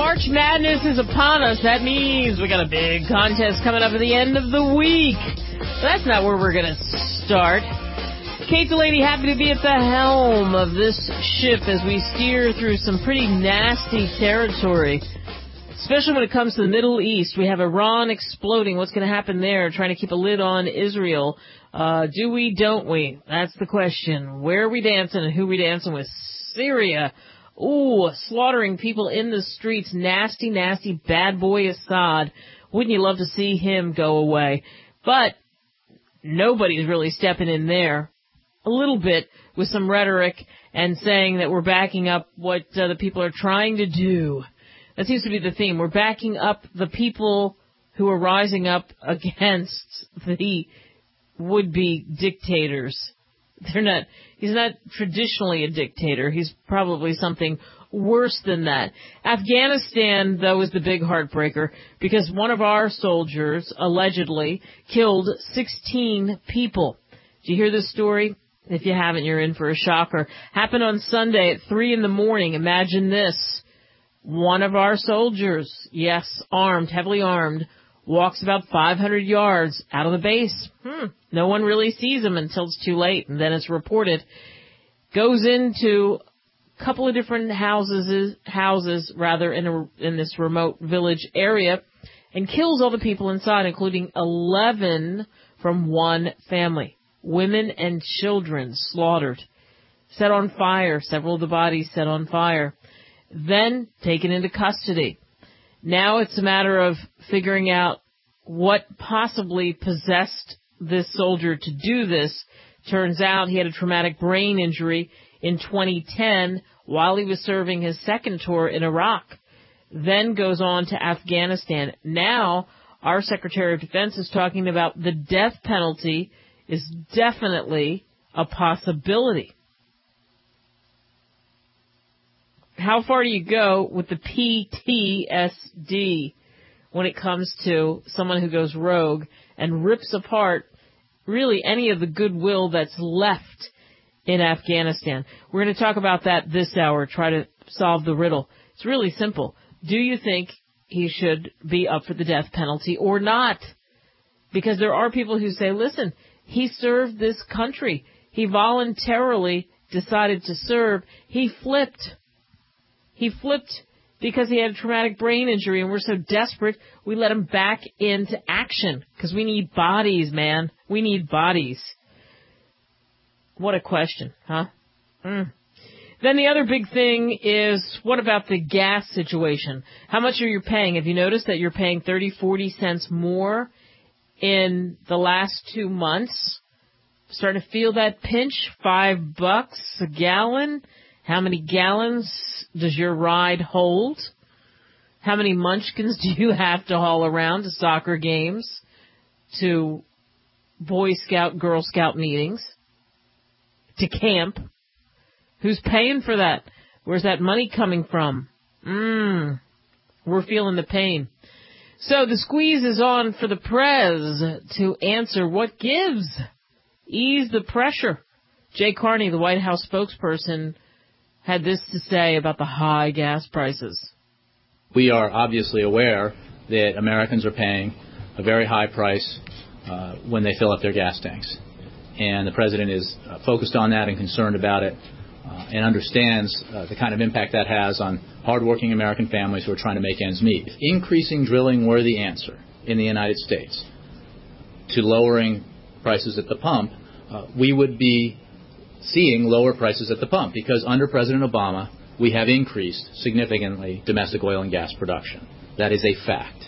March Madness is upon us. That means we got a big contest coming up at the end of the week. But that's not where we're going to start. Kate Delaney, happy to be at the helm of this ship as we steer through some pretty nasty territory, especially when it comes to the Middle East. We have Iran exploding. What's going to happen there? Trying to keep a lid on Israel. Do we, don't we? That's the question. Where are we dancing and who are we dancing with? Syria. Ooh, slaughtering people in the streets. Nasty, nasty bad boy Assad. Wouldn't you love to see him go away? But nobody's really stepping in there. A little bit with some rhetoric and saying that we're backing up what the people are trying to do. That seems to be the theme. We're backing up the people who are rising up against the would-be dictators. He's not traditionally a dictator. He's probably something worse than that. Afghanistan, though, is the big heartbreaker because one of our soldiers allegedly killed 16 people. Did you hear this story? If you haven't, you're in for a shocker. Happened on Sunday at 3 a.m. Imagine this. One of our soldiers, yes, armed, heavily armed, walks about 500 yards out of the base. No one really sees him until it's too late, and then it's reported. Goes into a couple of different houses in this remote village area, and kills all the people inside, including 11 from one family. Women and children slaughtered. Set on fire. Several of the bodies set on fire. Then taken into custody. Now it's a matter of figuring out what possibly possessed this soldier to do this. Turns out he had a traumatic brain injury in 2010 while he was serving his second tour in Iraq. Then goes on to Afghanistan. Now our Secretary of Defense is talking about the death penalty is definitely a possibility. How far do you go with the PTSD when it comes to someone who goes rogue and rips apart really any of the goodwill that's left in Afghanistan? We're going to talk about that this hour, try to solve the riddle. It's really simple. Do you think he should be up for the death penalty or not? Because there are people who say, listen, he served this country. He voluntarily decided to serve. He flipped. He flipped because he had a traumatic brain injury, and we're so desperate, we let him back into action because we need bodies, man. We need bodies. What a question, huh? Then the other big thing is, what about the gas situation? How much are you paying? Have you noticed that you're paying 30-40 cents more in the last 2 months? Starting to feel that pinch? $5 a gallon? How many gallons does your ride hold? How many munchkins do you have to haul around to soccer games, to Boy Scout, Girl Scout meetings, to camp? Who's paying for that? Where's that money coming from? We're feeling the pain. So the squeeze is on for the Prez to answer what gives. Ease the pressure. Jay Carney, the White House spokesperson, had this to say about the high gas prices. We are obviously aware that Americans are paying a very high price when they fill up their gas tanks. And the President is focused on that and concerned about it and understands the kind of impact that has on hardworking American families who are trying to make ends meet. If increasing drilling were the answer in the United States to lowering prices at the pump, we would be seeing lower prices at the pump because under President Obama, we have increased significantly domestic oil and gas production. That is a fact.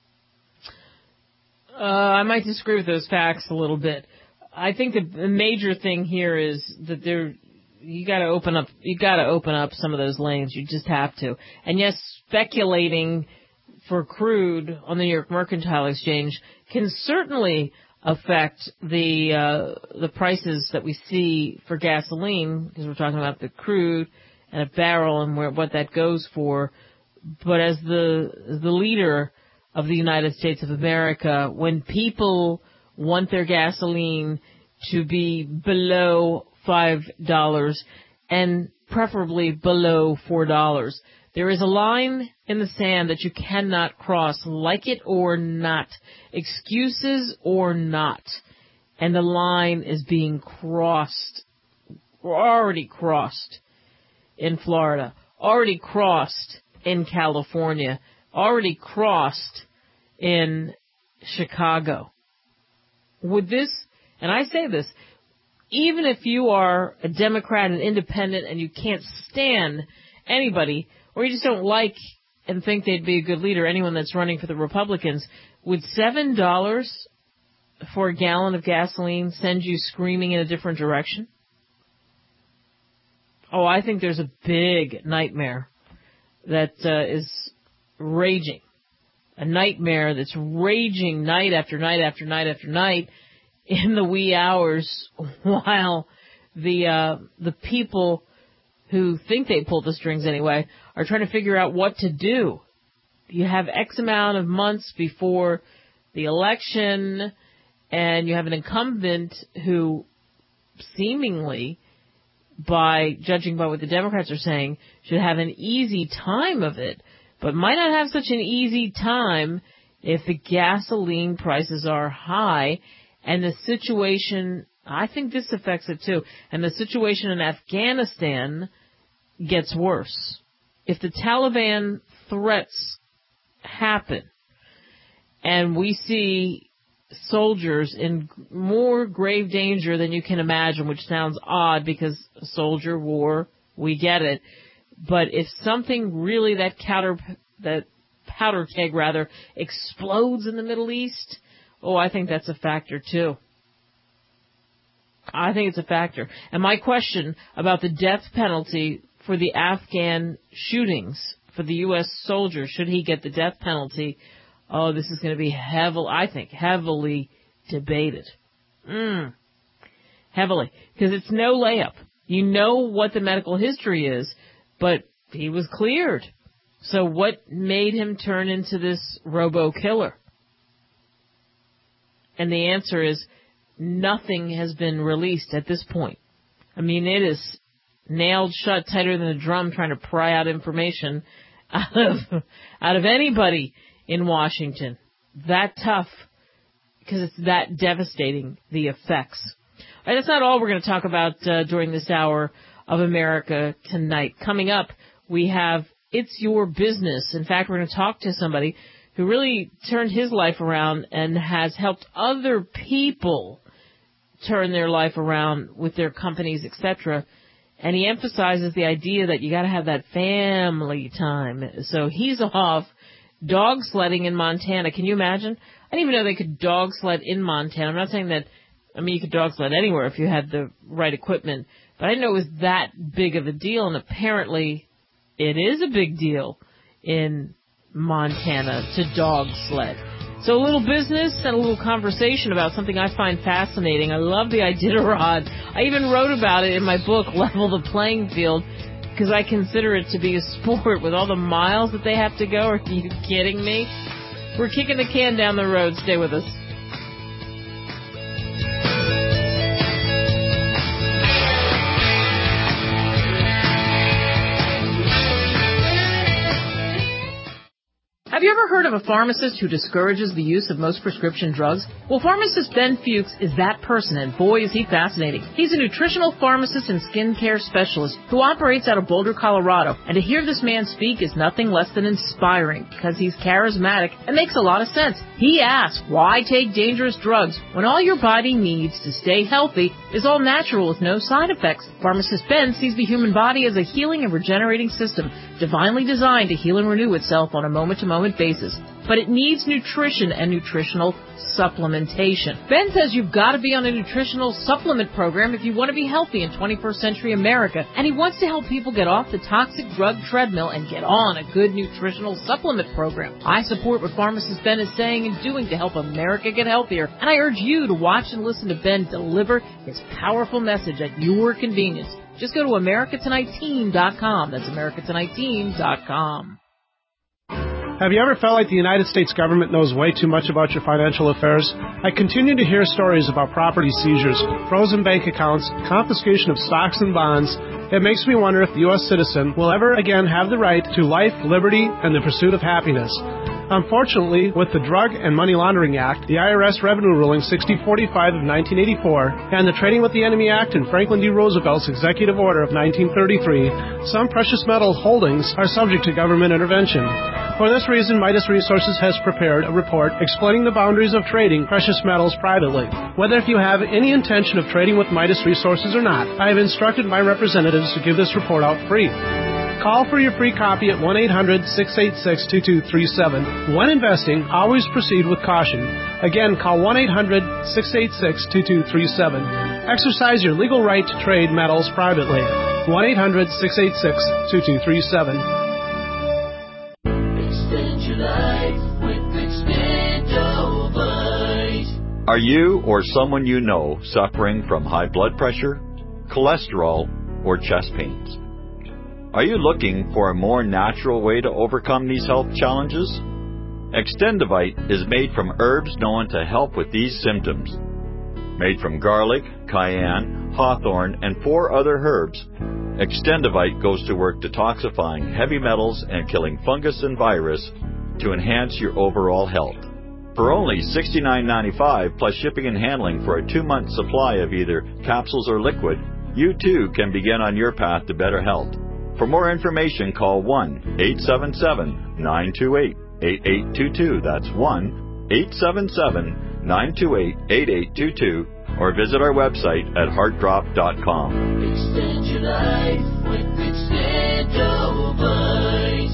I might disagree with those facts a little bit. I think the major thing here is that you got to open up some of those lanes. You just have to. And yes, speculating for crude on the New York Mercantile Exchange can certainly affect the prices that we see for gasoline, because we're talking about the crude and a barrel and what that goes for. But as the leader of the United States of America, when people want their gasoline to be below $5 and preferably below $4, There is a line in the sand that you cannot cross, like it or not, excuses or not. And the line is being crossed, already crossed in Florida, already crossed in California, already crossed in Chicago. Would this, and I say this, even if you are a Democrat and independent and you can't stand anybody, or you just don't like and think they'd be a good leader, anyone that's running for the Republicans, would $7 for a gallon of gasoline send you screaming in a different direction? Oh, I think there's a big nightmare that is raging. A nightmare that's raging night after night after night after night in the wee hours, while the people who think they pull the strings anyway are trying to figure out what to do. You have X amount of months before the election, and you have an incumbent who seemingly, by judging by what the Democrats are saying, should have an easy time of it, but might not have such an easy time if the gasoline prices are high. And the situation, I think this affects it too, and the situation in Afghanistan gets worse. If the Taliban threats happen and we see soldiers in more grave danger than you can imagine, which sounds odd because soldier war, we get it. But if something really, that powder keg explodes in the Middle East, oh, I think that's a factor too. I think it's a factor. And my question about the death penalty for the Afghan shootings for the U.S. soldier, should he get the death penalty? Oh, this is going to be heavily debated. Heavily. Because it's no layup. You know what the medical history is, but he was cleared. So what made him turn into this robo-killer? And the answer is nothing has been released at this point. I mean, it is nailed shut tighter than a drum trying to pry out information out of anybody in Washington. That tough, because it's that devastating, the effects. All right, that's not all we're going to talk about during this hour of America Tonight. Coming up, we have It's Your Business. In fact, we're going to talk to somebody who really turned his life around and has helped other people turn their life around with their companies, etc. And he emphasizes the idea that you got to have that family time. So he's off dog sledding in Montana. Can you imagine? I didn't even know they could dog sled in Montana. I'm not saying that, I mean, you could dog sled anywhere if you had the right equipment, but I didn't know it was that big of a deal, and apparently it is a big deal in Montana to dog sled. So a little business and a little conversation about something I find fascinating. I love the Iditarod. I even wrote about it in my book, Level the Playing Field, because I consider it to be a sport with all the miles that they have to go. Are you kidding me? We're kicking the can down the road. Stay with us. Have you ever heard of a pharmacist who discourages the use of most prescription drugs? Well, pharmacist Ben Fuchs is that person, and boy, is he fascinating. He's a nutritional pharmacist and skincare specialist who operates out of Boulder, Colorado, and to hear this man speak is nothing less than inspiring because he's charismatic and makes a lot of sense. He asks, why take dangerous drugs when all your body needs to stay healthy is all natural with no side effects? Pharmacist Ben sees the human body as a healing and regenerating system, divinely designed to heal and renew itself on a moment-to-moment basis. But it needs nutrition and nutritional supplementation. Ben says you've got to be on a nutritional supplement program if you want to be healthy in 21st century America, and he wants to help people get off the toxic drug treadmill and get on a good nutritional supplement program. I support what pharmacist Ben is saying and doing to help America get healthier, and I urge you to watch and listen to Ben deliver his powerful message at your convenience. Just go to AmericaTonightTeam.com. That's AmericaTonightTeam.com. Have you ever felt like the United States government knows way too much about your financial affairs? I continue to hear stories about property seizures, frozen bank accounts, confiscation of stocks and bonds, It makes me wonder if the U.S. citizen will ever again have the right to life, liberty, and the pursuit of happiness. Unfortunately, with the Drug and Money Laundering Act, the IRS Revenue Ruling 6045 of 1984, and the Trading with the Enemy Act and Franklin D. Roosevelt's Executive Order of 1933, some precious metal holdings are subject to government intervention. For this reason, Midas Resources has prepared a report explaining the boundaries of trading precious metals privately. Whether if you have any intention of trading with Midas Resources or not, I have instructed my representatives to give this report out free. Call for your free copy at 1-800-686-2237. When investing, always proceed with caution. Again, call 1-800-686-2237. Exercise your legal right to trade metals privately. 1-800-686-2237. Extend your life with Extendovite. Are you or someone you know suffering from high blood pressure, cholesterol, or chest pains? Are you looking for a more natural way to overcome these health challenges? Extendovite is made from herbs known to help with these symptoms. Made from garlic, cayenne, hawthorn, and 4 other herbs, Extendovite goes to work detoxifying heavy metals and killing fungus and virus to enhance your overall health. For only $69.95 plus shipping and handling for a 2-month supply of either capsules or liquid, you too can begin on your path to better health. For more information, call 1-877-928-8822. That's 1-877-928-8822. Or visit our website at heartdrop.com. Extend your life with Extendovite.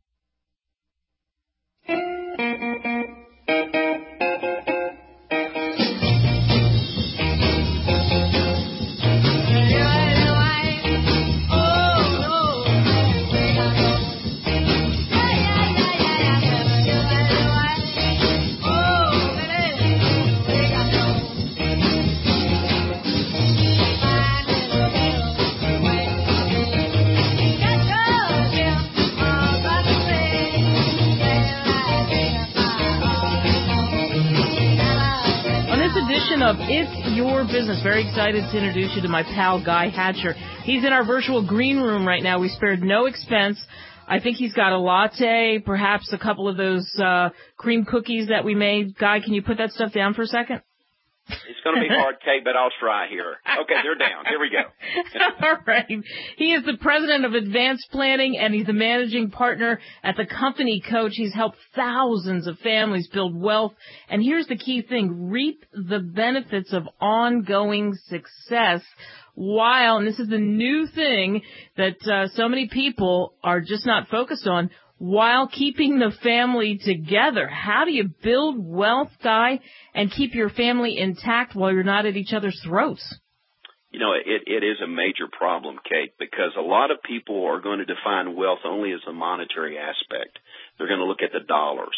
Of It's Your Business. Very excited to introduce you to my pal, Guy Hatcher. He's in our virtual green room right now. We spared no expense. I think he's got a latte, perhaps a couple of those cream cookies that we made. Guy, can you put that stuff down for a second? It's going to be hard, Kate, but I'll try here. Okay, they're down. Here we go. All right. He is the president of Advanced Planning, and he's the managing partner at the Company Coach. He's helped thousands of families build wealth. And here's the key thing, reap the benefits of ongoing success while, and this is the new thing that so many people are just not focused on, while keeping the family together. How do you build wealth, Guy, and keep your family intact while you're not at each other's throats? You know, it is a major problem, Kate, because a lot of people are going to define wealth only as a monetary aspect. They're going to look at the dollars.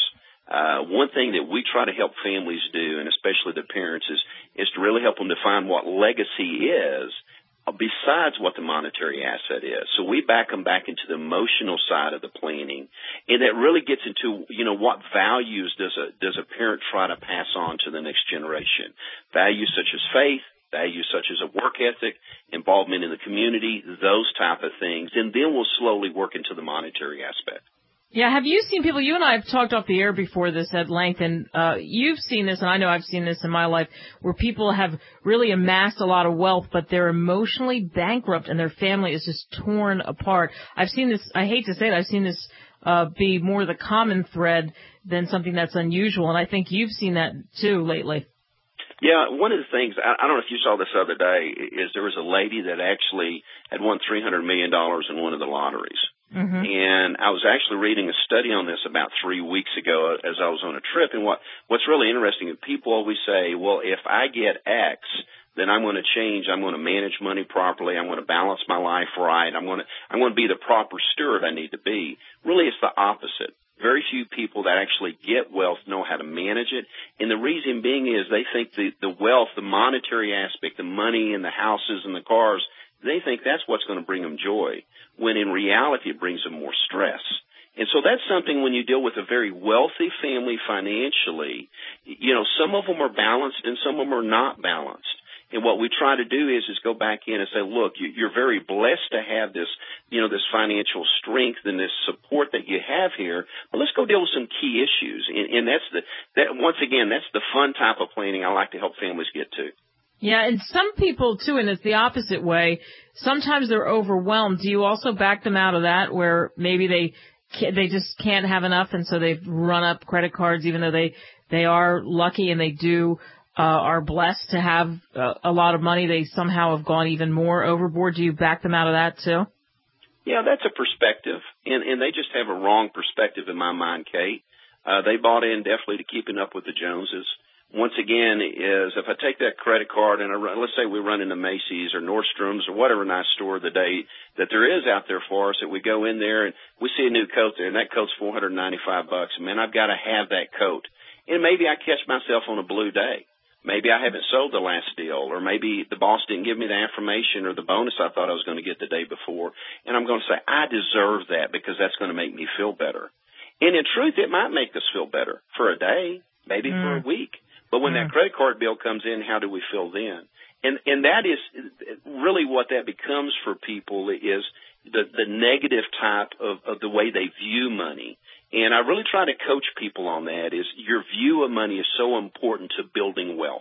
One thing that we try to help families do, and especially the parents, is to really help them define what legacy is, besides what the monetary asset is. So we back them back into the emotional side of the planning, and that really gets into, you know, what values does a parent try to pass on to the next generation? Values such as faith, values such as a work ethic, involvement in the community, those type of things, and then we'll slowly work into the monetary aspect. Yeah, have you seen people, you and I have talked off the air before this at length, and you've seen this, and I know I've seen this in my life, where people have really amassed a lot of wealth, but they're emotionally bankrupt and their family is just torn apart. I've seen this, I hate to say it, I've seen this be more the common thread than something that's unusual, and I think you've seen that too lately. Yeah, one of the things, I don't know if you saw this the other day, is there was a lady that actually had won $300 million in one of the lotteries. Mm-hmm. And I was actually reading a study on this about 3 weeks ago as I was on a trip. And what's really interesting is people always say, well, if I get X, then I'm going to change. I'm going to manage money properly. I'm going to balance my life right. I'm going to be the proper steward I need to be. Really, it's the opposite. Very few people that actually get wealth know how to manage it. And the reason being is they think the wealth, the monetary aspect, the money and the houses and the cars, they think that's what's going to bring them joy, when in reality it brings them more stress. And so that's something when you deal with a very wealthy family financially, you know, some of them are balanced and some of them are not balanced. And what we try to do is go back in and say, look, you're very blessed to have this, this financial strength and this support that you have here, but let's go deal with some key issues. And once again, that's the fun type of planning I like to help families get to. Yeah, and some people, too, and it's the opposite way, sometimes they're overwhelmed. Do you also back them out of that where maybe they just can't have enough, and so they've run up credit cards even though they are lucky and they are blessed to have a lot of money, they somehow have gone even more overboard? Do you back them out of that, too? Yeah, that's a perspective, and they just have a wrong perspective in my mind, Kate. They bought in definitely to keeping up with the Joneses. Once again, is if I take that credit card and let's say we run into Macy's or Nordstrom's or whatever nice store the day that there is out there for us, that we go in there and we see a new coat there, and that coat's $495. Man, I've got to have that coat. And maybe I catch myself on a blue day. Maybe I haven't sold the last deal, or maybe the boss didn't give me the affirmation or the bonus I thought I was going to get the day before. And I'm going to say, I deserve that because that's going to make me feel better. And in truth, it might make us feel better for a day, maybe for a week. But when that credit card bill comes in, how do we feel then? And that is really what that becomes for people, is the negative type of the way they view money. And I really try to coach people on that, is your view of money is so important to building wealth.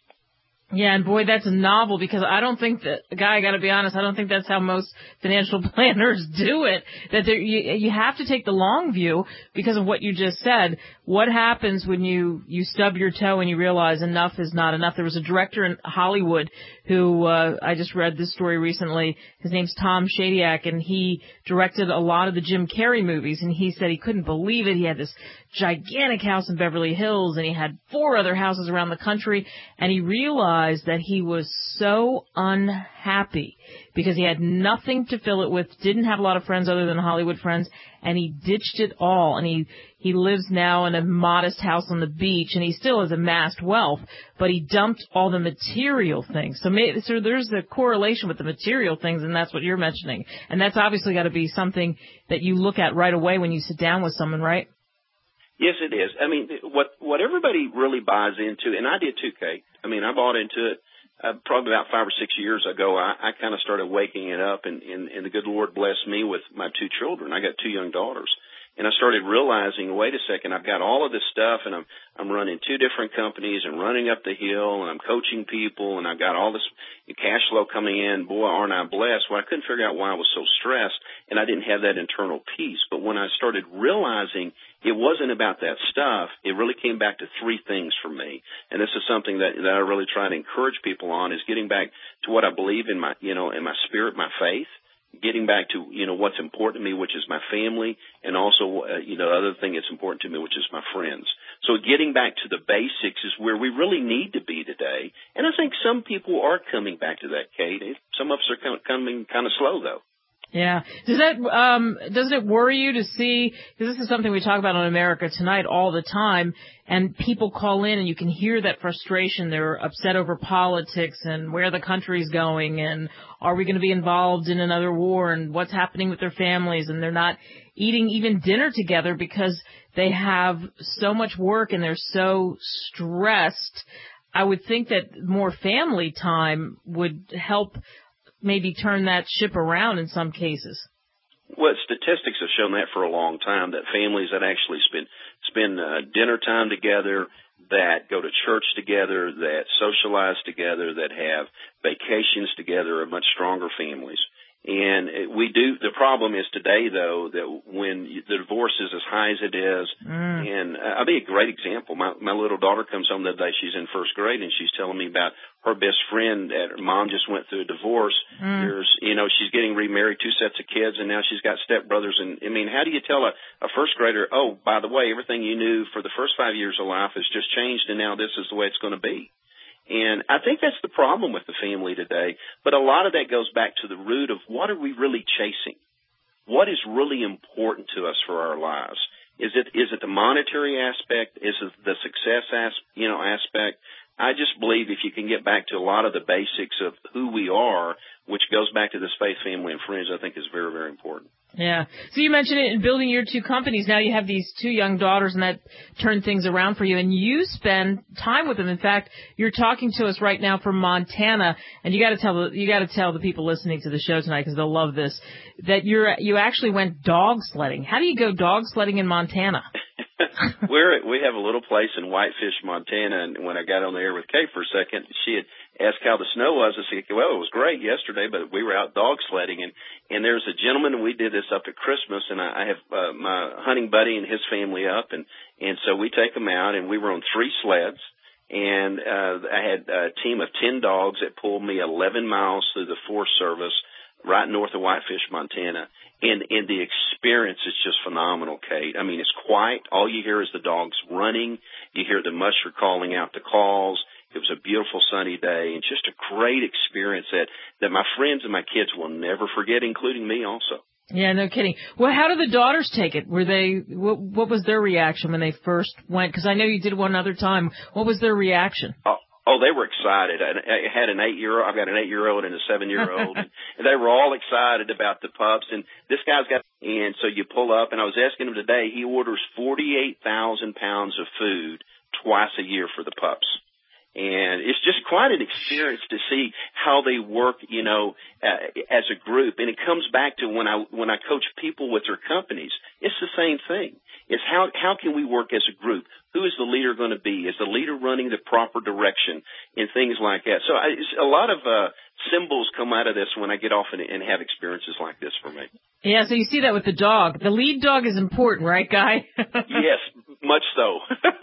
Yeah, and boy, that's novel, because I don't think that, I got to be honest, I don't think that's how most financial planners do it. That you have to take the long view because of what you just said. What happens when you stub your toe and you realize enough is not enough? There was a director in Hollywood who, I just read this story recently. His name's Tom Shadyac, and he directed a lot of the Jim Carrey movies, and he said he couldn't believe it. He had this gigantic house in Beverly Hills, and he had 4 other houses around the country, and he realized that he was so unhappy because he had nothing to fill it with, didn't have a lot of friends other than Hollywood friends, and he ditched it all, and he lives now in a modest house on the beach, and he still has amassed wealth, but he dumped all the material things. So there's a correlation with the material things, and that's what you're mentioning, and that's obviously got to be something that you look at right away when you sit down with someone, right? Yes, it is. I mean, what everybody really buys into, and I did too, Kate. I mean, I bought into it probably about 5 or 6 years ago. I kind of started waking it up, and the good Lord blessed me with my 2 children. I got 2 young daughters. And I started realizing, wait a second, I've got all of this stuff, and I'm running 2 different companies and running up the hill, and I'm coaching people, and I've got all this cash flow coming in. Boy, aren't I blessed? Well, I couldn't figure out why I was so stressed, and I didn't have that internal peace. But when I started realizing it wasn't about that stuff, it really came back to 3 things for me. And this is something that I really try to encourage people on, is getting back to what I believe in my, in my spirit, my faith. Getting back to, what's important to me, which is my family, and also, the other thing that's important to me, which is my friends. So getting back to the basics is where we really need to be today. And I think some people are coming back to that, Kate. Some of us are coming kind of slow, though. Yeah. Doesn't it worry you to see, because this is something we talk about on America Tonight all the time, and people call in and you can hear that frustration. They're upset over politics and where the country's going, and are we going to be involved in another war, and what's happening with their families, and they're not eating even dinner together because they have so much work and they're so stressed. I would think that more family time would help maybe turn that ship around in some cases. Well, statistics have shown that for a long time, that families that actually spend dinner time together, that go to church together, that socialize together, that have vacations together, are much stronger families. And the problem is today, though, that when the divorce is as high as it is, and I'll be a great example. My little daughter comes home the other day, she's in 1st grade, and she's telling me about her best friend that her mom just went through a divorce. She's getting remarried, 2 sets of kids, and now she's got stepbrothers. And I mean, how do you tell a 1st grader, oh, by the way, everything you knew for the first 5 years of life has just changed, and now this is the way it's going to be? And I think that's the problem with the family today. But a lot of that goes back to the root of what are we really chasing? What is really important to us for our lives? Is it the monetary aspect? Is it the success aspect? I just believe if you can get back to a lot of the basics of who we are, which goes back to this faith, family, and friends, I think is very, very important. Yeah. So you mentioned it in building your two companies. Now you have these two young daughters, and that turned things around for you. And you spend time with them. In fact, you're talking to us right now from Montana, and you got to tell the people listening to the show tonight, because they'll love this, that you actually went dog sledding. How do you go dog sledding in Montana? We have a little place in Whitefish, Montana, and when I got on the air with Kate for a second, she had asked how the snow was. I said, well, it was great yesterday, but we were out dog sledding, and there's a gentleman, and we did this up at Christmas, and I have my hunting buddy and his family up, and so we take them out, and we were on 3 sleds, and I had a team of 10 dogs that pulled me 11 miles through the Forest Service right north of Whitefish, Montana. And the experience is just phenomenal, Kate. I mean, it's quiet. All you hear is the dogs running. You hear the musher calling out the calls. It was a beautiful sunny day, and just a great experience that my friends and my kids will never forget, including me also. Yeah, no kidding. Well, how did the daughters take it? What was their reaction when they first went? Because I know you did one other time. What was their reaction? Oh, they were excited. I had an 8-year-old. I've got an 8-year-old and a 7-year-old, and they were all excited about the pups. And this guy's got, and so you pull up, and I was asking him today, he orders 48,000 pounds of food twice a year for the pups. And it's just quite an experience to see how they work, as a group. And it comes back to when I coach people with their companies, it's the same thing. It's how can we work as a group? Who is the leader going to be? Is the leader running the proper direction and things like that? So a lot of symbols come out of this when I get off and have experiences like this for me. Yeah, so you see that with the dog. The lead dog is important, right, Guy? Yes, much so.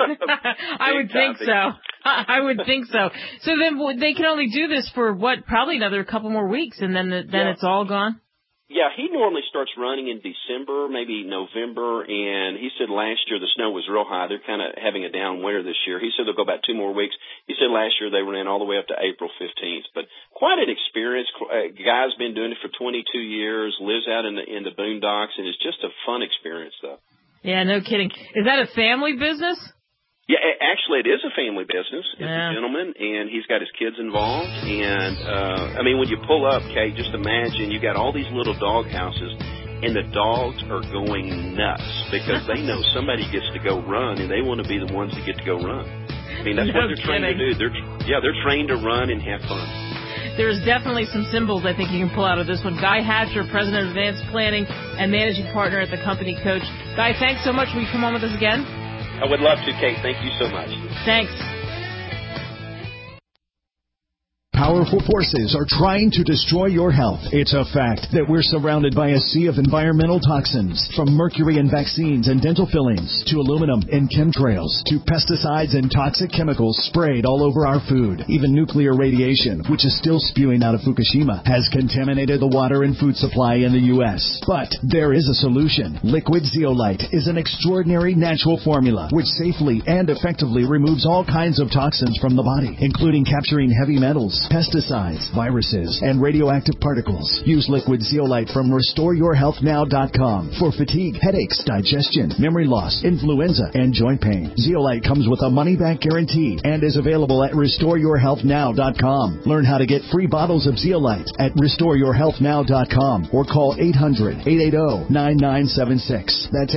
I would think so. I would think so. So then they can only do this for, probably another couple more weeks, and then it's all gone? Yeah, he normally starts running in December, maybe November, and he said last year the snow was real high. They're kind of having a down winter this year. He said they'll go about 2 more weeks. He said last year they ran all the way up to April 15th. But quite an experience. Guy's been doing it for 22 years, lives out in the boondocks, and it's just a fun experience, though. Yeah, no kidding. Is that a family business? Yeah, actually, it is a family business. It's a gentleman, and he's got his kids involved. And, when you pull up, Kate, just imagine you got all these little dog houses, and the dogs are going nuts because they know somebody gets to go run, and they want to be the ones that get to go run. I mean, that's what they're trained to do. They're trained to run and have fun. There's definitely some symbols I think you can pull out of this one. Guy Hatcher, President of Advanced Planning and Managing Partner at the company Coach. Guy, thanks so much. Will you come on with us again? I would love to, Kate. Thank you so much. Thanks. Powerful forces are trying to destroy your health. It's a fact that we're surrounded by a sea of environmental toxins, from mercury in vaccines and dental fillings, to aluminum in chemtrails, to pesticides and toxic chemicals sprayed all over our food. Even nuclear radiation, which is still spewing out of Fukushima, has contaminated the water and food supply in the U.S. But there is a solution. Liquid Zeolite is an extraordinary natural formula which safely and effectively removes all kinds of toxins from the body, including capturing heavy metals, pesticides, viruses, and radioactive particles. Use Liquid Zeolite from RestoreYourHealthNow.com for fatigue, headaches, digestion, memory loss, influenza, and joint pain. Zeolite comes with a money-back guarantee and is available at RestoreYourHealthNow.com. Learn how to get free bottles of Zeolite at RestoreYourHealthNow.com or call 800-880-9976. That's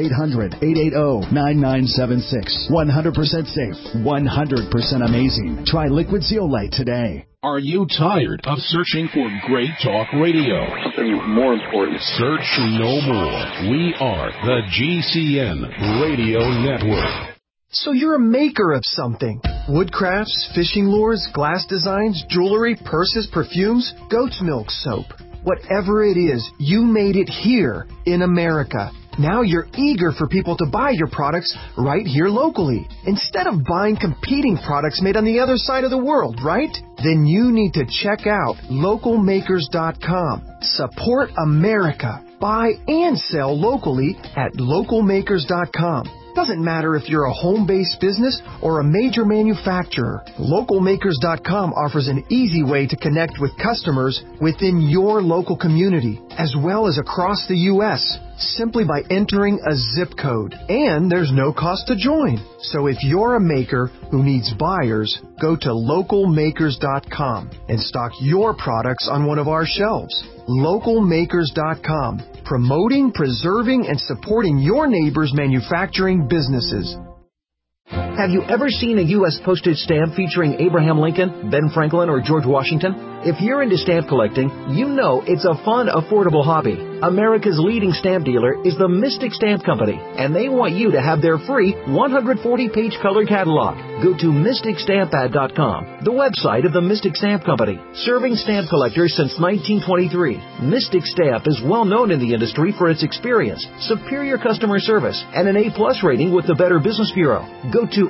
800-880-9976. 100% safe, 100% amazing. Try Liquid Zeolite today. Are you tired of searching for great talk radio? Something more important. Search no more. We are the GCN Radio Network. So you're a maker of something. Woodcrafts, fishing lures, glass designs, jewelry, purses, perfumes, goat's milk soap. Whatever it is, you made it here in America. Now you're eager for people to buy your products right here locally, instead of buying competing products made on the other side of the world, right? Then you need to check out localmakers.com. Support America. Buy and sell locally at localmakers.com. Doesn't matter if you're a home-based business or a major manufacturer. Localmakers.com offers an easy way to connect with customers within your local community, as well as across the U.S., simply by entering a zip code. And there's no cost to join. So if you're a maker who needs buyers, go to localmakers.com and stock your products on one of our shelves. Localmakers.com. promoting, preserving, and supporting your neighbor's manufacturing businesses. Have you ever seen a U.S. postage stamp featuring Abraham Lincoln, Ben Franklin, or George Washington? If you're into stamp collecting, you know it's a fun, affordable hobby. America's leading stamp dealer is the Mystic Stamp Company, and they want you to have their free 140-page color catalog. Go to MysticStampAd.com, the website of the Mystic Stamp Company, serving stamp collectors since 1923. Mystic Stamp is well known in the industry for its experience, superior customer service, and an A-plus rating with the Better Business Bureau. Go to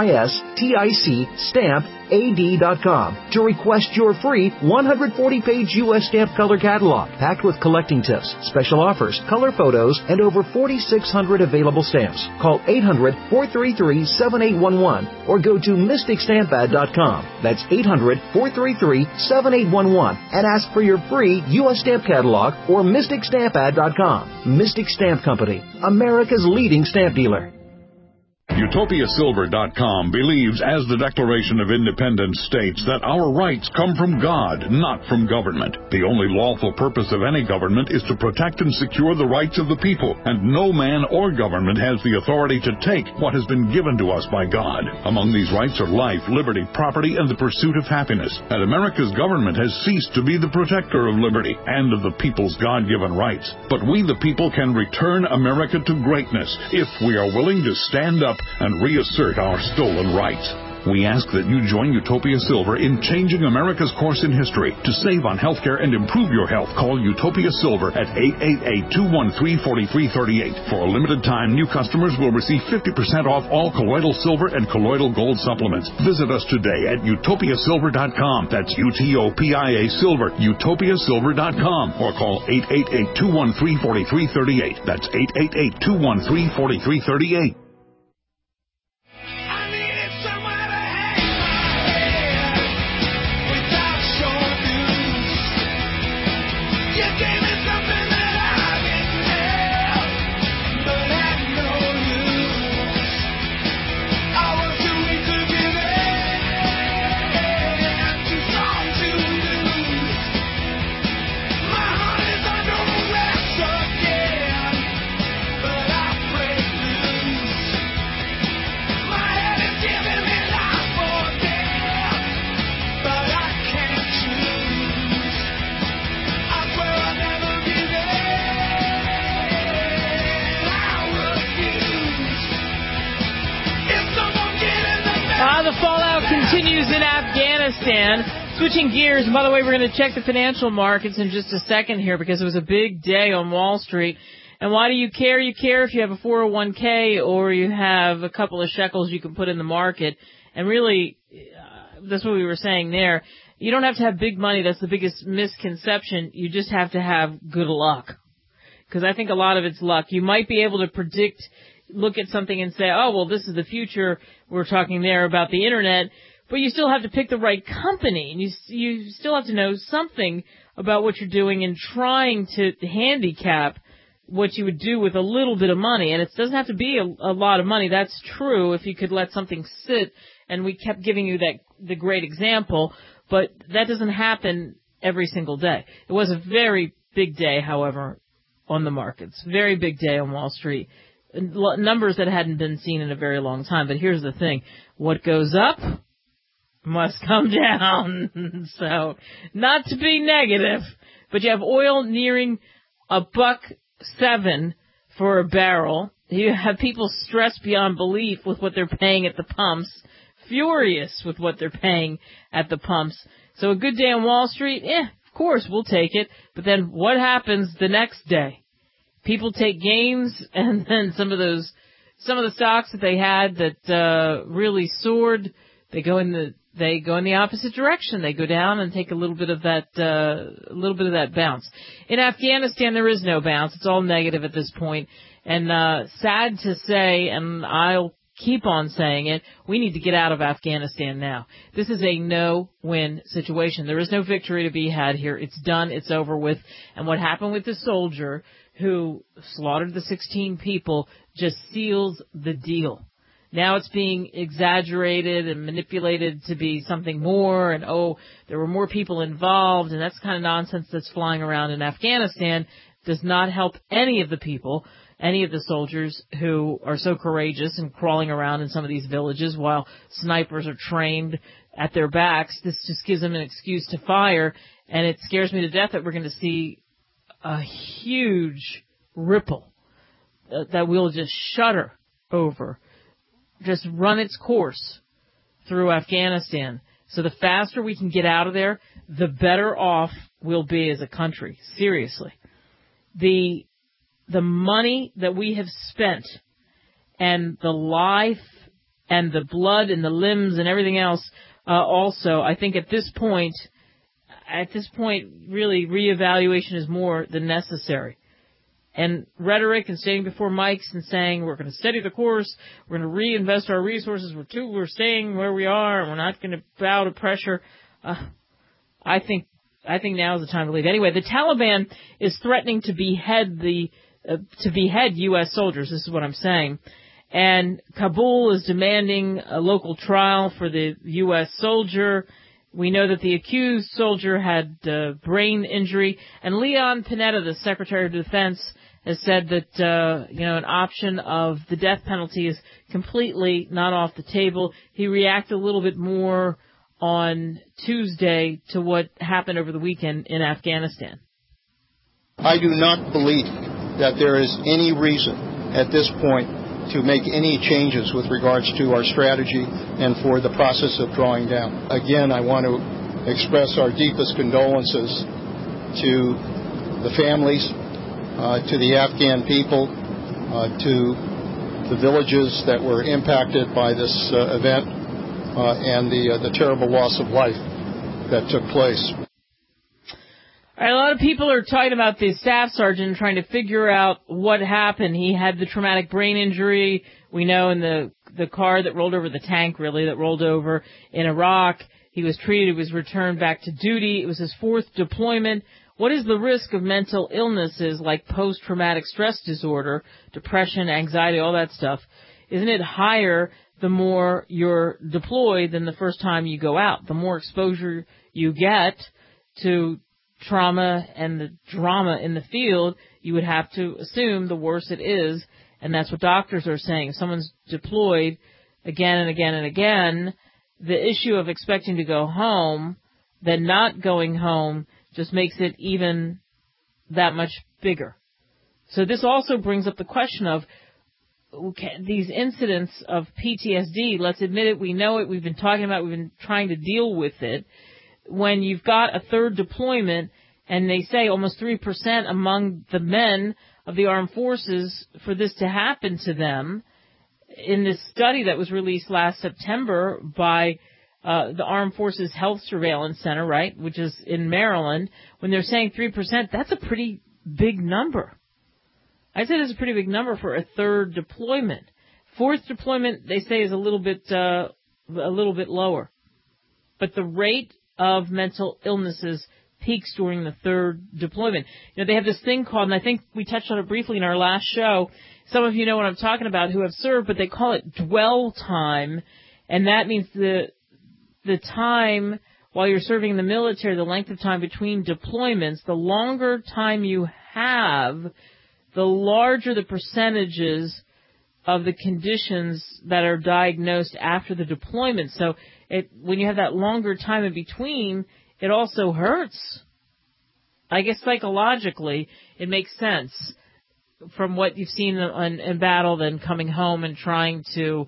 MysticStampAd.com to request your free 140-page U.S. stamp color catalog, packed with collecting tips, special offers, color photos, and over 4,600 available stamps. Call 800-433-7811 or go to MysticStampAd.com. That's 800-433-7811 and ask for your free U.S. stamp catalog or MysticStampAd.com. Mystic Stamp Company, America's leading stamp dealer. UtopiaSilver.com believes, as the Declaration of Independence states, that our rights come from God, not from government. The only lawful purpose of any government is to protect and secure the rights of the people, and no man or government has the authority to take what has been given to us by God. Among these rights are life, liberty, property, and the pursuit of happiness. And America's government has ceased to be the protector of liberty and of the people's God-given rights. But we, the people, can return America to greatness if we are willing to stand up and reassert our stolen rights. We ask that you join Utopia Silver in changing America's course in history. To save on healthcare and improve your health, call Utopia Silver at 888-213-4338. For a limited time, new customers will receive 50% off all colloidal silver and colloidal gold supplements. Visit us today at utopiasilver.com. That's UTOPIA Silver, utopiasilver.com, or call 888-213-4338. That's 888-213-4338. The fallout continues in Afghanistan. Switching gears, and by the way, we're going to check the financial markets in just a second here because it was a big day on Wall Street. And why do you care? You care if you have a 401k or you have a couple of shekels you can put in the market. And really, that's what we were saying there. You don't have to have big money. That's the biggest misconception. You just have to have good luck. Because I think a lot of it's luck. You might be able to predict, look at something and say, oh, well, this is the future. We're talking there about the Internet. But you still have to pick the right company. And you still have to know something about what you're doing and trying to handicap what you would do with a little bit of money. And it doesn't have to be a lot of money. That's true if you could let something sit. And we kept giving you the great example. But that doesn't happen every single day. It was a very big day, however, on the markets. Very big day on Wall Street. Numbers that hadn't been seen in a very long time. But here's the thing. What goes up must come down. So, not to be negative, but you have oil nearing $1.07 for a barrel. You have people stressed beyond belief with what they're paying at the pumps, furious with what they're paying at the pumps. So a good day on Wall Street, of course, we'll take it. But then what happens the next day? People take gains, and then some of the stocks that they had that really soared, they go in the opposite direction. They go down and take a little bit of that bounce. In Afghanistan, there is no bounce. It's all negative at this point. And sad to say, and I'll keep on saying it, we need to get out of Afghanistan now. This is a no-win situation. There is no victory to be had here. It's done. It's over with. And what happened with the soldier who slaughtered the 16 people just seals the deal. Now it's being exaggerated and manipulated to be something more, and there were more people involved, and that's the kind of nonsense that's flying around in Afghanistan. does not help any of the people, any of the soldiers who are so courageous and crawling around in some of these villages while snipers are trained at their backs. This just gives them an excuse to fire, and it scares me to death that we're going to see a huge ripple that we'll just shudder over, just run its course through Afghanistan. So the faster we can get out of there, the better off we'll be as a country. Seriously. The money that we have spent and the life and the blood and the limbs and everything else, also, I think at this point, really reevaluation is more than necessary. And rhetoric and standing before mics and saying we're going to steady the course, we're going to reinvest our resources, we're staying where we are, and we're not going to bow to pressure. I think now is the time to leave. Anyway, the Taliban is threatening to behead U.S. soldiers. This is what I'm saying. And Kabul is demanding a local trial for the U.S. soldier. We know that the accused soldier had brain injury, and Leon Panetta, the Secretary of Defense, has said that an option of the death penalty is completely not off the table. He reacted a little bit more on Tuesday to what happened over the weekend in Afghanistan. I do not believe that there is any reason at this point to make any changes with regards to our strategy and for the process of drawing down. Again, I want to express our deepest condolences to the families, to the Afghan people, to the villages that were impacted by this event, and the terrible loss of life that took place. All right, a lot of people are talking about the staff sergeant trying to figure out what happened. He had the traumatic brain injury, we know, in the car that rolled over, the tank really, that rolled over in Iraq. He was treated, he was returned back to duty. It was his 4th deployment. What is the risk of mental illnesses like post-traumatic stress disorder, depression, anxiety, all that stuff? Isn't it higher the more you're deployed than the first time you go out? The more exposure you get to trauma and the drama in the field, you would have to assume the worse it is, and that's what doctors are saying. If someone's deployed again and again and again, the issue of expecting to go home, then not going home, just makes it even that much bigger. So this also brings up the question of these incidents of PTSD. Let's admit it, we know it, we've been talking about it, we've been trying to deal with it. When you've got a 3rd deployment, and they say almost 3% among the men of the armed forces for this to happen to them, in this study that was released last September by the Armed Forces Health Surveillance Center, right, which is in Maryland, when they're saying 3%, that's a pretty big number. I'd say that's a pretty big number for a 3rd deployment. 4th deployment, they say, is a little bit lower. But the rate of mental illnesses peaks during the 3rd deployment. You know, they have this thing called, and I think we touched on it briefly in our last show, some of you know what I'm talking about who have served, but they call it dwell time, and that means the time while you're serving in the military, the length of time between deployments, the longer time you have, the larger the percentages of the conditions that are diagnosed after the deployment. So when you have that longer time in between, it also hurts. I guess psychologically it makes sense from what you've seen in battle, then coming home and trying to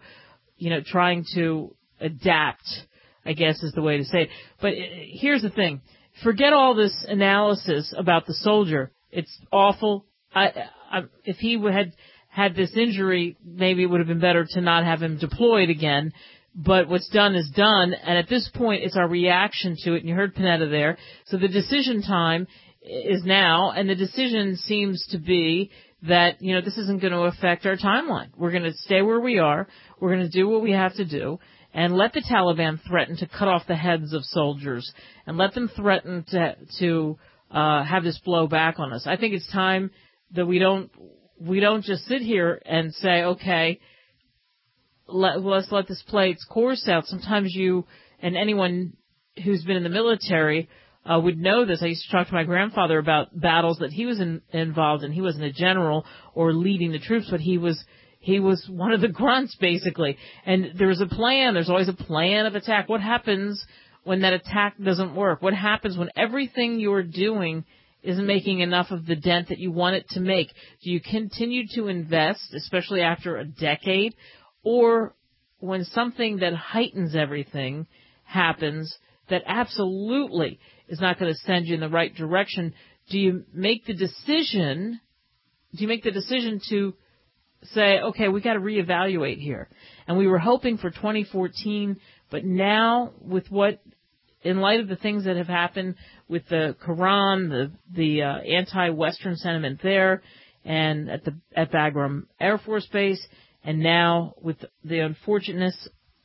adapt, I guess is the way to say it. But here's the thing. Forget all this analysis about the soldier. It's awful. If he had this injury, maybe it would have been better to not have him deployed again. But what's done is done, and at this point, it's our reaction to it. And you heard Panetta there. So the decision time is now, and the decision seems to be that, this isn't going to affect our timeline. We're going to stay where we are. We're going to do what we have to do, and let the Taliban threaten to cut off the heads of soldiers, and let them threaten to have this blow back on us. I think it's time that we don't just sit here and say, okay, let's let this play its course out. Sometimes you and anyone who's been in the military would know this. I used to talk to my grandfather about battles that he was involved in. He wasn't a general or leading the troops, but he was one of the grunts, basically. And there was a plan. There's always a plan of attack. What happens when that attack doesn't work? What happens when everything you're doing isn't making enough of the dent that you want it to make? Do you continue to invest, especially after a decade? Or when something that heightens everything happens that absolutely is not going to send you in the right direction, do you make the decision to say, okay, we got to reevaluate here? And we were hoping for 2014, but now in light of the things that have happened with the Quran, the anti-Western sentiment there, and at Bagram Air Force Base, and now with the unfortunately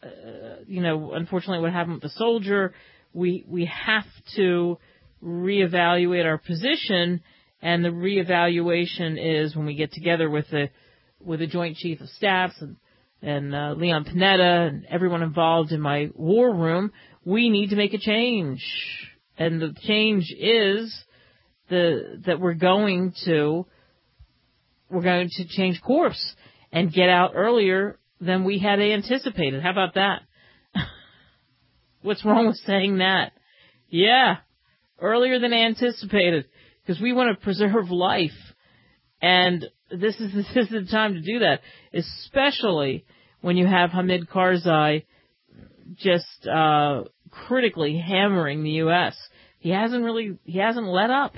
what happened with the soldier, we have to reevaluate our position, and the reevaluation is when we get together with the Joint Chief of Staffs and Leon Panetta and everyone involved in my war room, we need to make a change. And the change is that we're going to change course and get out earlier than we had anticipated. How about that? What's wrong with saying that? Yeah, earlier than anticipated, because we want to preserve life. And this is the time to do that, especially when you have Hamid Karzai just critically hammering the U.S. He hasn't let up.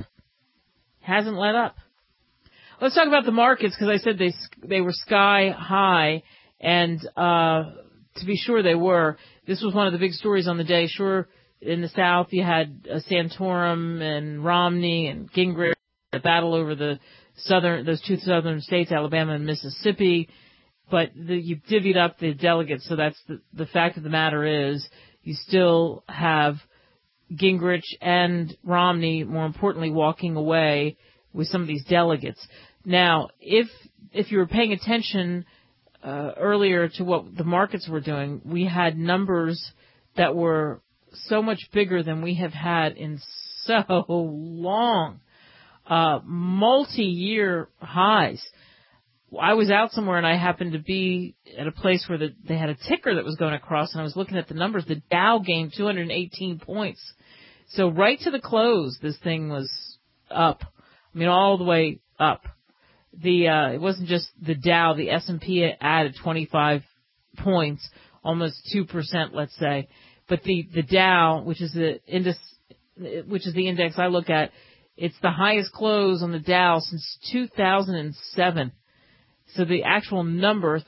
Let's talk about the markets, because I said they were sky high, and to be sure they were. This was one of the big stories on the day. Sure, in the South you had Santorum and Romney and Gingrich, a battle over those two southern states, Alabama and Mississippi. But you've divvied up the delegates, so that's the fact of the matter is you still have Gingrich and Romney, more importantly, walking away with some of these delegates. Now, if you were paying attention earlier to what the markets were doing, we had numbers that were so much bigger than we have had in so long. Multi-year highs. I was out somewhere and I happened to be at a place where they had a ticker that was going across, and I was looking at the numbers. The Dow gained 218 points. So right to the close, this thing was up. I mean, all the way up. It wasn't just the Dow. The S&P added 25 points, almost 2%, let's say. But the Dow, which is the index I look at, it's the highest close on the Dow since 2007. So the actual number,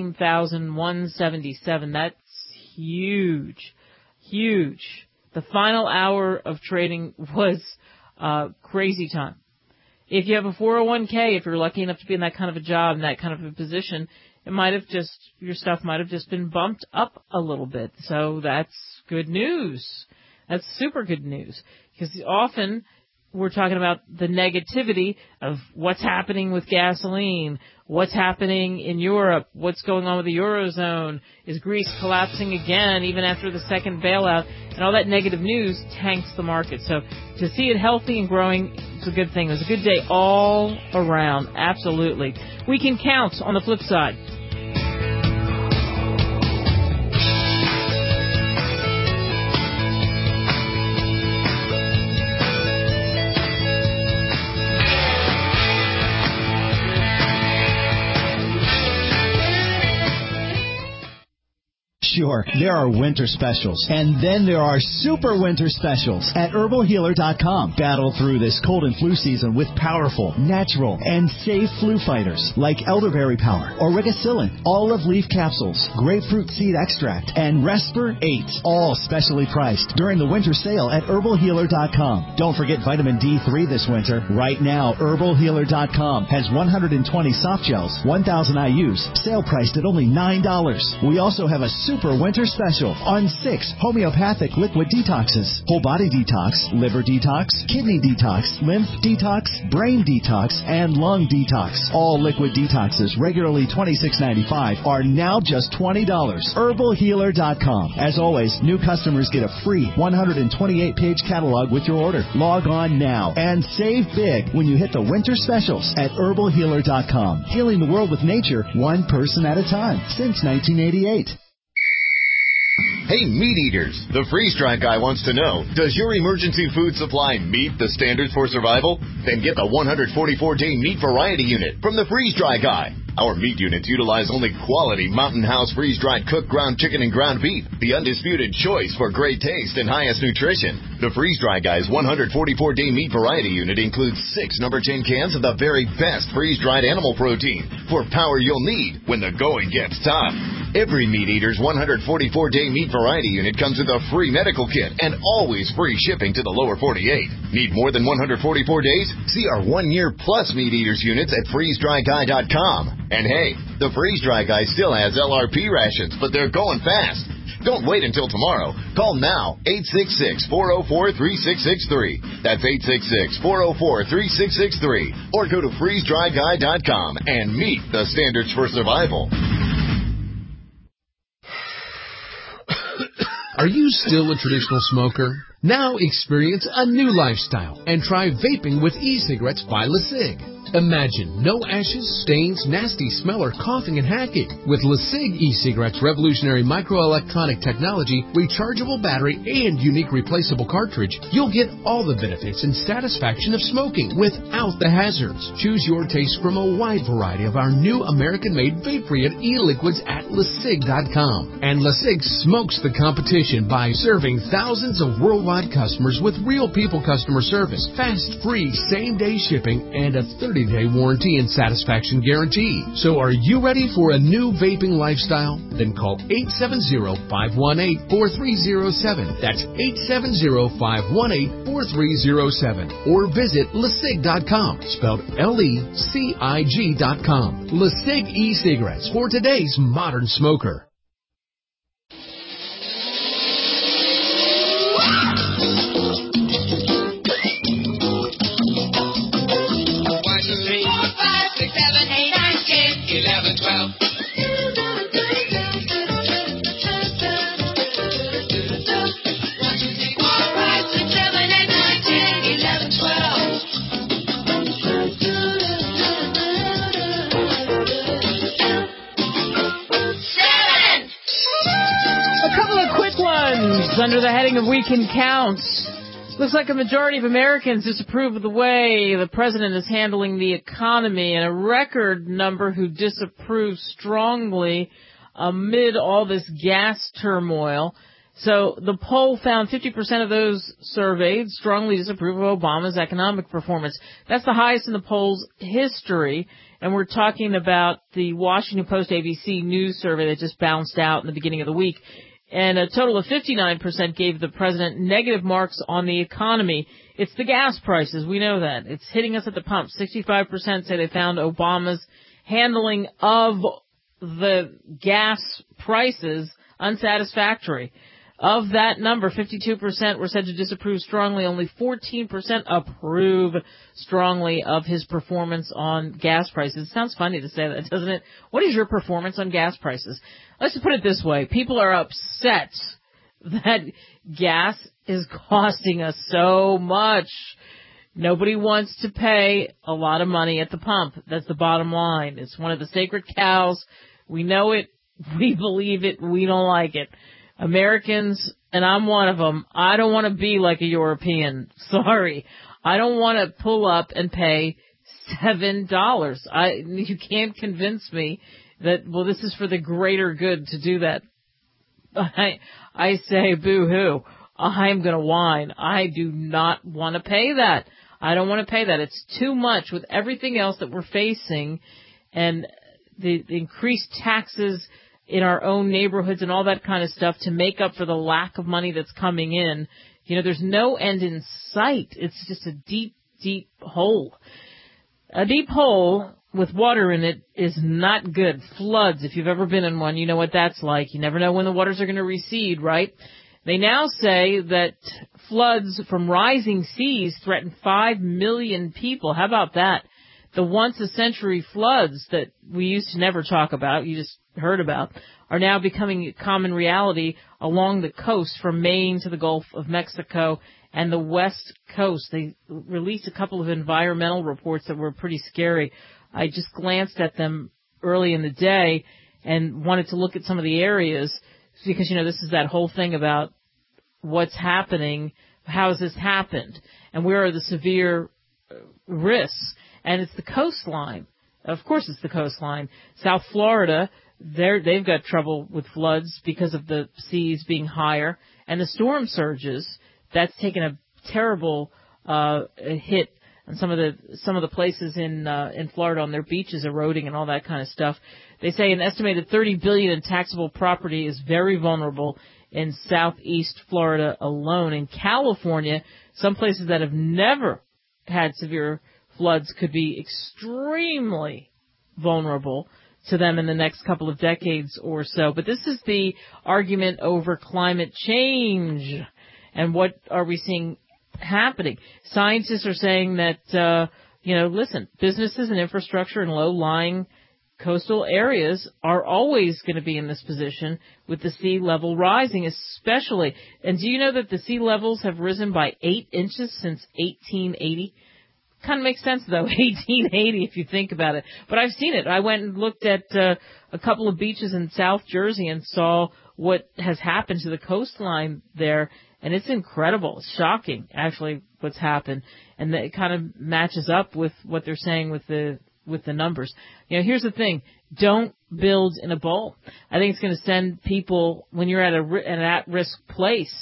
13,177, that's huge. Huge. The final hour of trading was crazy time. If you have a 401k, if you're lucky enough to be in that kind of a job, in that kind of a position, your stuff might have just been bumped up a little bit. So that's good news. That's super good news. Because often we're talking about the negativity of what's happening with gasoline, what's happening in Europe, what's going on with the Eurozone, is Greece collapsing again even after the second bailout, and all that negative news tanks the market. So to see it healthy and growing, it's a good thing. It was a good day all around, absolutely. We can count on the flip side. Sure, there are winter specials, and then there are super winter specials at HerbalHealer.com. Battle through this cold and flu season with powerful, natural, and safe flu fighters like Elderberry Power, Aurigicillin, olive leaf capsules, grapefruit seed extract, and Resper 8, all specially priced during the winter sale at HerbalHealer.com. Don't forget vitamin D3 this winter. Right now, HerbalHealer.com has 120 soft gels, 1,000 IUs, sale priced at only $9. We also have a super for winter special on 6 homeopathic liquid detoxes. Whole body detox, liver detox, kidney detox, lymph detox, brain detox, and lung detox. All liquid detoxes, regularly $26.95, are now just $20. HerbalHealer.com. As always, new customers get a free 128-page catalog with your order. Log on now and save big when you hit the winter specials at HerbalHealer.com. Healing the world with nature, one person at a time, since 1988. Hey, meat eaters, the freeze-dry guy wants to know, does your emergency food supply meet the standards for survival? Then get the 144-day meat variety unit from the freeze-dry guy. Our meat units utilize only quality Mountain House freeze-dried cooked ground chicken and ground beef, the undisputed choice for great taste and highest nutrition. The Freeze-Dry Guy's 144-day meat variety unit includes 6 number 10 cans of the very best freeze-dried animal protein for power you'll need when the going gets tough. Every meat eater's 144-day meat variety unit comes with a free medical kit and always free shipping to the lower 48. Need more than 144 days? See our 1-year plus meat eaters units at freezedryguy.com. And hey, the Freeze-Dry Guy still has LRP rations, but they're going fast. Don't wait until tomorrow. Call now, 866-404-3663. That's 866-404-3663. Or go to freezedryguy.com and meet the standards for survival. Are you still a traditional smoker? Now experience a new lifestyle and try vaping with e-cigarettes by LeSig. Imagine no ashes, stains, nasty smell, or coughing and hacking. With LeSig e-cigarettes' revolutionary microelectronic technology, rechargeable battery, and unique replaceable cartridge, you'll get all the benefits and satisfaction of smoking without the hazards. Choose your taste from a wide variety of our new American-made vape-free e-liquids at LeSig.com. And LeSig smokes the competition by serving thousands of worldwide customers with real people customer service, fast, free, same-day shipping, and a 30-day warranty and satisfaction guarantee. So are you ready for a new vaping lifestyle? Then call 870-518-4307. That's 870-518-4307. Or visit LeSig.com, spelled LECIG.com. LeSig e-cigarettes for today's modern smoker. Under the heading of We Can Count, looks like a majority of Americans disapprove of the way the president is handling the economy, and a record number who disapprove strongly amid all this gas turmoil. So the poll found 50% of those surveyed strongly disapprove of Obama's economic performance. That's the highest in the poll's history, and we're talking about the Washington Post ABC News survey that just bounced out in the beginning of the week. And a total of 59% gave the president negative marks on the economy. It's the gas prices. We know that. It's hitting us at the pump. 65% say they found Obama's handling of the gas prices unsatisfactory. Of that number, 52% were said to disapprove strongly. Only 14% approve strongly of his performance on gas prices. It sounds funny to say that, doesn't it? What is your performance on gas prices? Let's just put it this way. People are upset that gas is costing us so much. Nobody wants to pay a lot of money at the pump. That's the bottom line. It's one of the sacred cows. We know it. We believe it. We don't like it. Americans, and I'm one of them, I don't want to be like a European. Sorry. I don't want to pull up and pay $7. You can't convince me that, well, this is for the greater good to do that. I say boo-hoo. I'm going to whine. I do not want to pay that. I don't want to pay that. It's too much with everything else that we're facing and the increased taxes in our own neighborhoods and all that kind of stuff to make up for the lack of money that's coming in. You know, there's no end in sight. It's just a deep, deep hole. A deep hole with water in it is not good. Floods, if you've ever been in one, you know what that's like. You never know when the waters are going to recede, right? They now say that floods from rising seas threaten 5 million people. How about that? The once-a-century floods that we used to never talk about, you just heard about, are now becoming a common reality along the coast from Maine to the Gulf of Mexico and the West Coast. They released a couple of environmental reports that were pretty scary. I just glanced at them early in the day and wanted to look at some of the areas because, this is that whole thing about what's happening, how has this happened, and where are the severe risks. And it's the coastline. Of course it's the coastline. South Florida, they've got trouble with floods because of the seas being higher. And the storm surges, that's taken a terrible hit on some of the places in Florida on their beaches eroding and all that kind of stuff. They say an estimated $30 billion in taxable property is very vulnerable in southeast Florida alone. In California, some places that have never had severe floods could be extremely vulnerable to them in the next couple of decades or so. But this is the argument over climate change and what are we seeing happening. Scientists are saying that, listen, businesses and infrastructure in low-lying coastal areas are always going to be in this position with the sea level rising, especially. And do you know that the sea levels have risen by 8 inches since 1880? Kind of makes sense, though, 1880, if you think about it. But I've seen it. I went and looked at a couple of beaches in South Jersey and saw what has happened to the coastline there, and it's incredible. It's shocking, actually, what's happened. And it kind of matches up with what they're saying with the numbers. Here's the thing. Don't build in a bowl. I think it's going to send people, when you're at an at-risk place,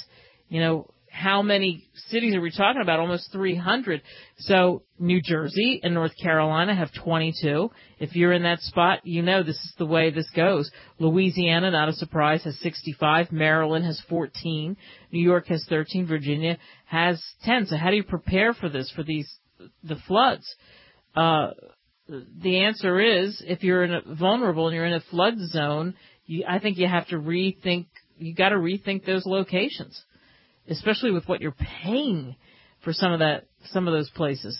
how many cities are we talking about? Almost 300. So New Jersey and North Carolina have 22. If you're in that spot, this is the way this goes. Louisiana, not a surprise, has 65. Maryland has 14. New York has 13. Virginia has 10. So how do you prepare for this, the floods? The answer is, if you're vulnerable and you're in a flood zone, I think you have to got to rethink those locations, especially with what you're paying for some of those places.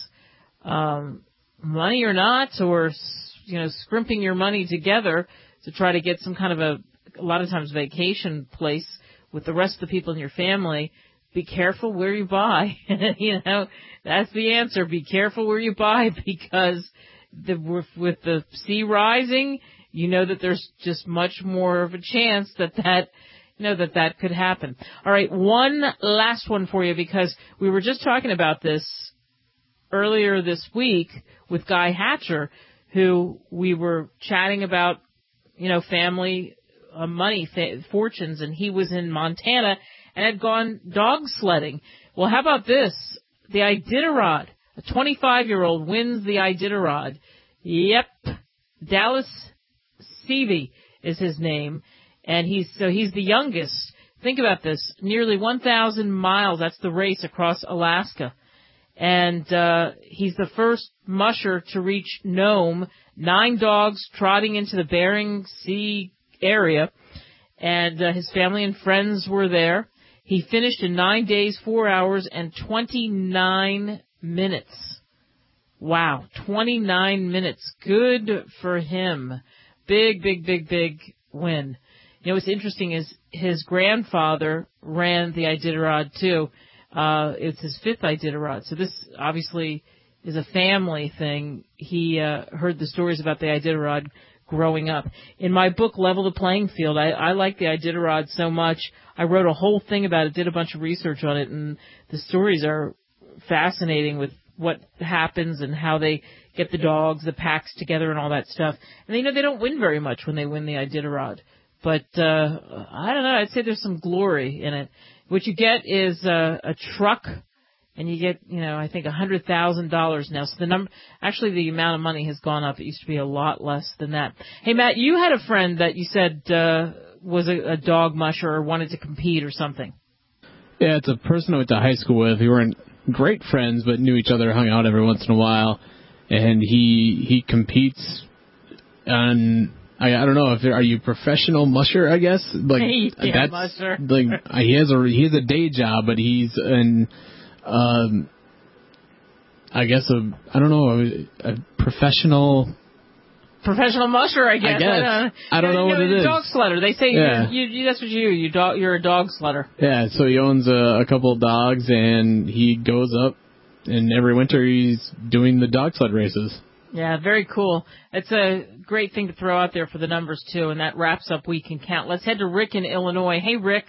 Money or not, or, scrimping your money together to try to get some kind of a lot of times vacation place with the rest of the people in your family. Be careful where you buy. That's the answer. Be careful where you buy, because with the sea rising, that there's just much more of a chance that could happen. All right, one last one for you, because we were just talking about this earlier this week with Guy Hatcher, who we were chatting about, family money fortunes, and he was in Montana and had gone dog sledding. Well, how about this? The Iditarod. A 25-year-old wins the Iditarod. Yep. Dallas Seavey is his name. And he's the youngest. Think about this. Nearly 1,000 miles. That's the race across Alaska. And he's the first musher to reach Nome. 9 dogs trotting into the Bering Sea area. And his family and friends were there. He finished in 9 days, 4 hours, and 29 minutes. Wow, 29 minutes. Good for him. Big win. What's interesting is his grandfather ran the Iditarod too. It's his 5th Iditarod. So this obviously is a family thing. He heard the stories about the Iditarod growing up. In my book, Level the Playing Field, I like the Iditarod so much. I wrote a whole thing about it, did a bunch of research on it, and the stories are fascinating with what happens and how they get the dogs, the packs together and all that stuff. And they don't win very much when they win the Iditarod. But I don't know, I'd say there's some glory in it. What you get is a truck, and you get, I think $100,000 now. So the amount of money has gone up. It used to be a lot less than that. Hey, Matt, you had a friend that you said was a dog musher or wanted to compete or something. Yeah, it's a person I went to high school with. We weren't great friends, but knew each other, hung out every once in a while. and he competes on. I don't know if are you a professional musher, I guess. Like that's musher. Like he has a day job, but he's an I guess a professional musher, I guess. I don't know what it is. Dog sledder. They say that's what you do. You're a dog sledder. Yeah, so he owns a couple of dogs, and he goes up, and every winter he's doing the dog sled races. Yeah, very cool. It's a great thing to throw out there for the numbers, too, and that wraps up We Can Count. Let's head to Rick in Illinois. Hey, Rick.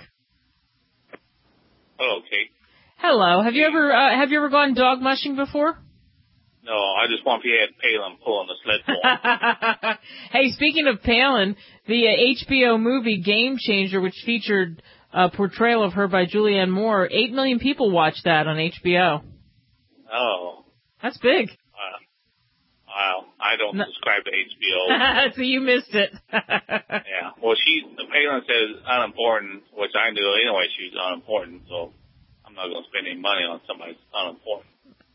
Hello, Kate. Hello. Have you ever gone dog mushing before? No, I just want to be at Palin pulling the sled for him. Hey, speaking of Palin, the HBO movie Game Changer, which featured a portrayal of her by Julianne Moore, 8 million people watched that on HBO. Oh. That's big. Wow. I don't subscribe to HBO. So you missed it. Yeah. Well, Palin says unimportant, which I knew anyway she's unimportant, so I'm not going to spend any money on somebody that's unimportant.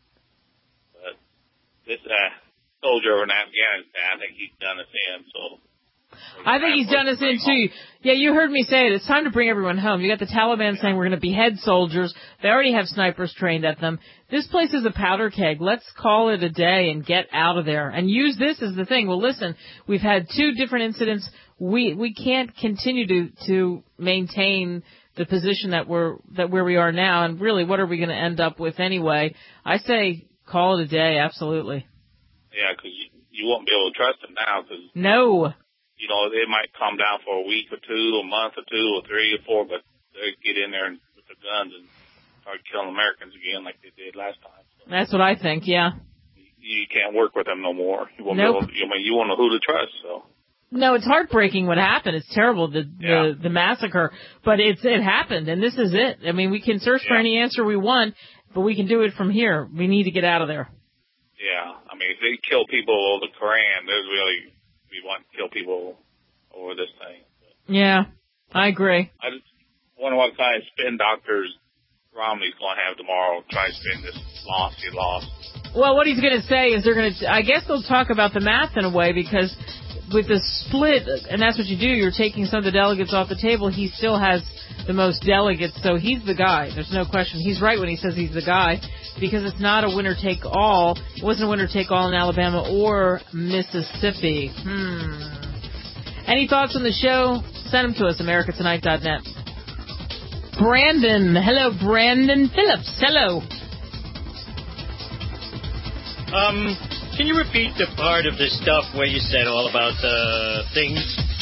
But this soldier in Afghanistan, I think he's done us in, so. I think he's done us in, too. Yeah, you heard me say it. It's time to bring everyone home. You got the Taliban saying we're going to behead soldiers. They already have snipers trained at them. This place is a powder keg. Let's call it a day and get out of there. And use this as the thing. Well, listen, we've had 2 different incidents. We can't continue to maintain the position that where we are now. And really, what are we going to end up with anyway? I say call it a day, absolutely. Yeah, because you won't be able to trust them now. No. You know, they might calm down for a week or 2, a month or 2, or 3 or 4, but they get in there with their guns and start killing Americans again like they did last time. So that's what I think, yeah. You can't work with them no more. You won't nope. you won't know who to trust, so. No, it's heartbreaking what happened. It's terrible, the massacre, but it happened, and this is it. I mean, we can search for any answer we want, but we can do it from here. We need to get out of there. Yeah, I mean, if they kill people over the Koran, we want to kill people over this thing. But yeah, I agree. I just wonder what kind of spin doctors Romney's going to have tomorrow. Try to spin this loss he lost. Well, what he's going to say is I guess they'll talk about the math in a way, because with the split, and that's what you do, you're taking some of the delegates off the table, he still has the most delegates, so he's the guy. There's no question. He's right when he says he's the guy, because it's not a winner-take-all. It wasn't a winner-take-all in Alabama or Mississippi. Any thoughts on the show? Send them to us, americatonight.net. Brandon. Hello, Brandon Phillips. Hello. Can you repeat the part of the stuff where you said all about things?